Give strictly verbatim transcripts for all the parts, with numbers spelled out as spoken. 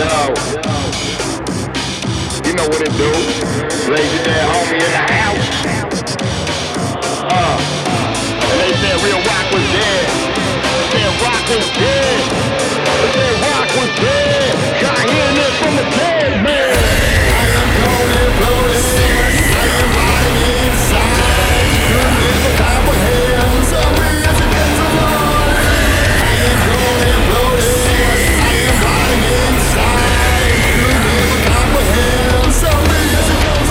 You know what it do. Lazy dead homie in the house. Uh, and they said real rock was dead. They said rock was dead. They said rock was dead. Got hearing this from the dead man. I am cold and bloated. I am lying inside. Couldn't never comprehend. Sorry as it gets along. I am cold and bloated. I am lying inside. Couldn't never comprehend. Sorry as it goes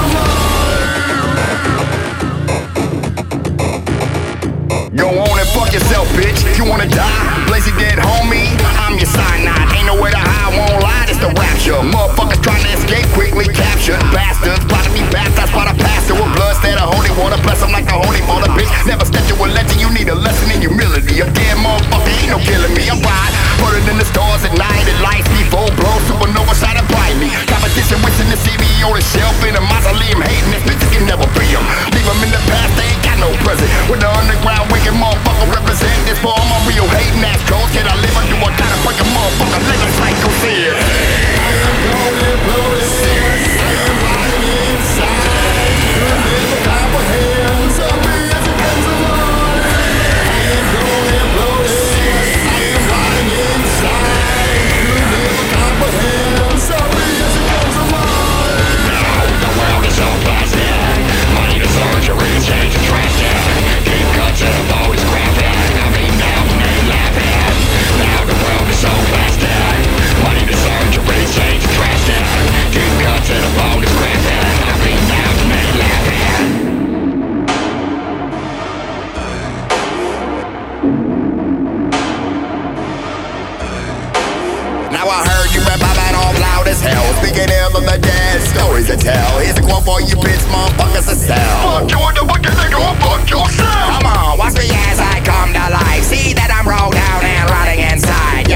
along. Go on and fuck yourself, bitch. You wanna die? Lazy dead homie, I'm your cyanide. Ain't nowhere to hide, won't lie, it's the rapture. Motherfuckers trying to escape, quickly captured. Bastards, about to be baptized by the pastor with blood, instead of holy water. Bless them like the holy father, bitch. Never step to a legend, you need a lesson in humility. A dead motherfucker, ain't no killing me. I'm right, put it in the stars at night. It lights me full blow, supernova shine and bright me. Competition wishing to see me on the shelf in a mausoleum, hating this bitch can never be them. Leave them in the past, they ain't got no present. When the underground wicked motherfucker represent this for all my real hating ass trolls. Can I live or do I gotta break a motherfucker living cycle here? I am golden bloated. I am lying inside. Could never comprehend. Sorry as it comes along. I am golden bloated. I am lying inside. Could never comprehend. Sorry as it comes along. Now the world is so plastic. Money to surgery, change the drastic. Keep cuts to the bone is graphic. I mean now they laughing. Now the world is so plastic. Money to surgery, change the drastic. Keep cuts to the bone is graphic. I mean now they laughing. Now I heard you rap about all loud as hell. Speaking ill of the dead, stories to tell. Here's a quote for you bitch motherfuckers to sell. Fuck you and the wicked nigga, or fuck yourself. Come on, watch me as I come to life. See that I'm rolled down and rotting inside.